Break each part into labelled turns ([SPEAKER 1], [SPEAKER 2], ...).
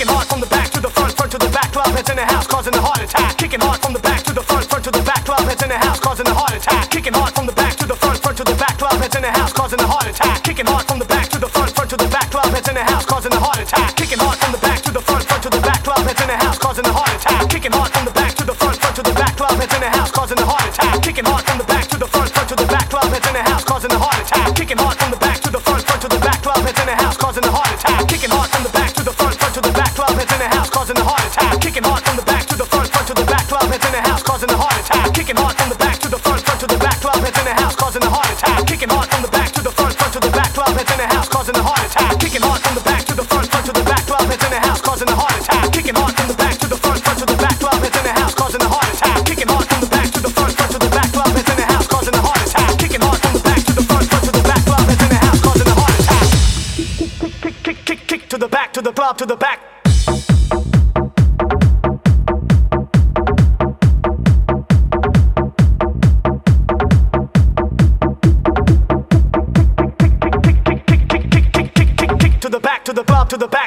[SPEAKER 1] Kicking hard from the back to the front, front to the back. Club heads in the house, causing a heart attack. Kicking hard from the back to the front, front to the back. Club heads in the house, causing a heart attack. Kicking hard from the back to the front, front to the back. Club heads in the house, causing a heart attack. Kicking hard from the back to the front, front to the back. Club heads in the house, causing a heart attack. Kicking hard from the back to the front, front to the back. Club heads in the house, causing a heart attack. Kicking hard from the back to the front, front to the back. Club heads in the house, causing a heart attack. Kicking hard from the back to the front, front to the back. Club heads in the house, causing a heart attack. Kicking hard from the back to the front, front to the back. Club heads in the house, causing a heart attack. Kicking hard from the back to the front, front to the back. Club heads in the house, causing a heart attack. Kicking hard from the back to the front, front to the back. Club heads in the house, causing a heart attack. Kicking hard from the back to the front, front to the back. Club heads in the house, causing a heart attack. Kicking hard from the back to the front, front to the back. Club heads in the house, causing a heart attack. Kicking hard from the back to the front, front to the back. Club heads in the house, causing a heart attack. Kicking hard from the back to the front, front to the back. Club heads in the house, causing a heart attack. Kicking hard from the back to the front, front to the back. Club heads in the house, causing a heart attack. Kicking hard from the back to the front, front to the back. Club heads in the house, causing a heart attack. Kick to the back, to the club, to the back. To the back, to the club, to the back.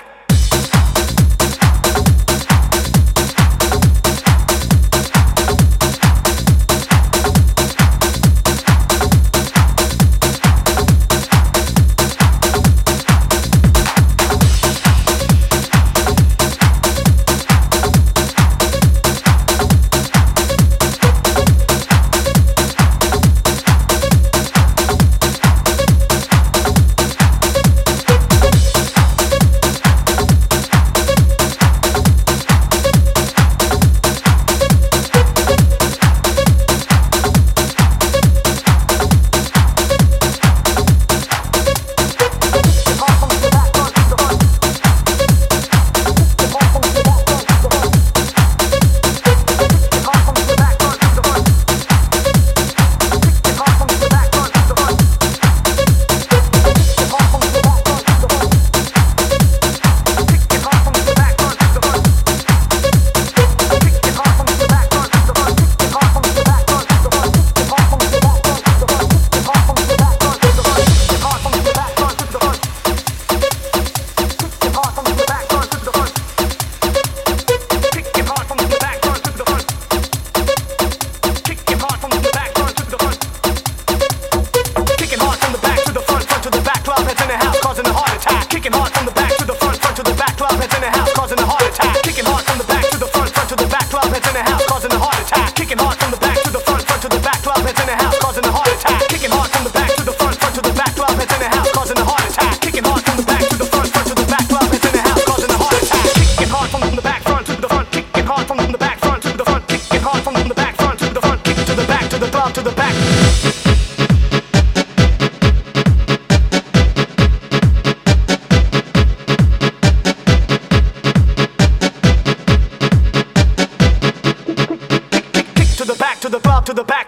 [SPEAKER 1] To the club, to the back.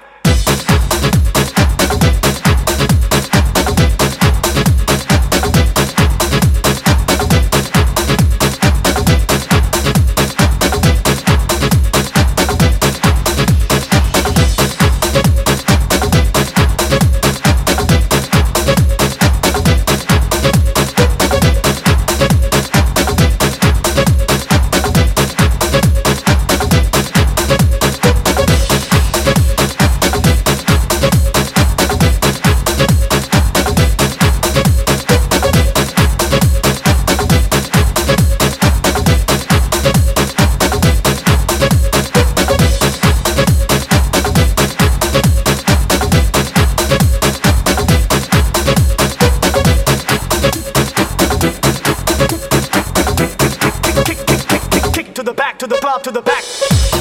[SPEAKER 1] To the back, to the club, to the back.